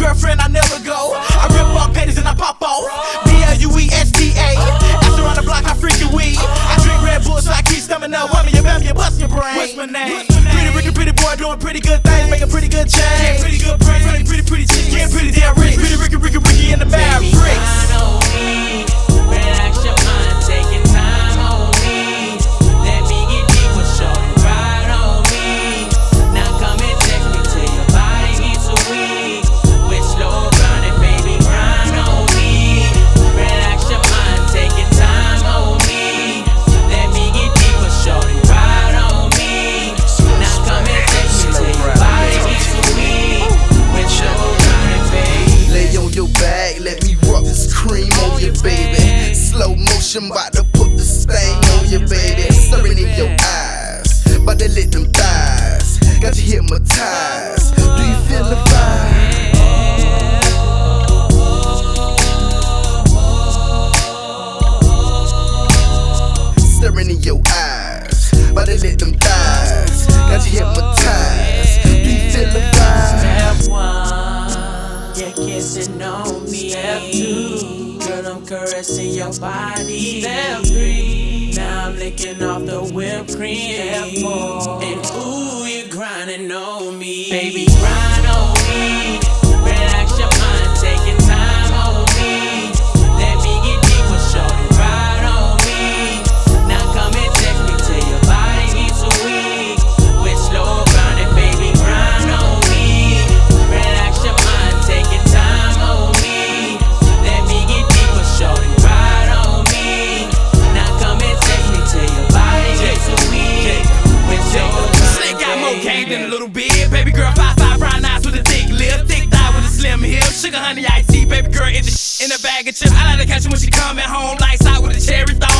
girlfriend, I never go. I rip off panties and I pop off. BLUESDA. After on the block, I freaking weed. I drink Red Bull, so I keep stomaching up. Whammy, you bam, you bust your brain. What's my name? Pretty Ricky, pretty boy, doing pretty good things, making pretty good change. Yeah, pretty good brain, pretty chick, yeah, pretty damn rich. Pretty Ricky in the bad bricks. Relax your mind, take your time on me. Let me get deep with shorty, ride on me. Now come and text me till your body gets so weak. With slow grinding, baby, grind on me. Relax your mind, take your time on me. Let me get deep with shorty, ride on me. Now come and text me till your body gets so weak. With slow grinding, baby. Lay on your back, let me rub this cream on you, baby. Slow motion, bout to put the stain on you, baby. Staring in your eyes, bout to let them thighs. Got you hypnotized. Do you feel the vibe? Staring in your eyes, bout to let them thighs. Got you hypnotized. Do you feel the vibe? Step 1, you're kissing on me. Step 2, girl, I'm caressing your body. Step 3, now I'm licking off the whipped cream. Step 4, and ooh, you're grinding on me. Baby, grind on me. Relax your mind, take your time on me. Let me get deep with shorty, ride on me. Now come and text me till your body gets so weak. With slow grinding, baby, grind on me. Relax your mind, take your time on me. Let me get deep with shorty, ride on me. Now come and text me till your body gets so weak. With slow Slick got more game than a little bit. Baby girl, 5'5", brown eyes with a thick lip, thick thigh with a slim hip. Sugar, honey, iced tea, baby girl, in the bag of chips. I like to catch her when she coming home, lights out with a cherry thought.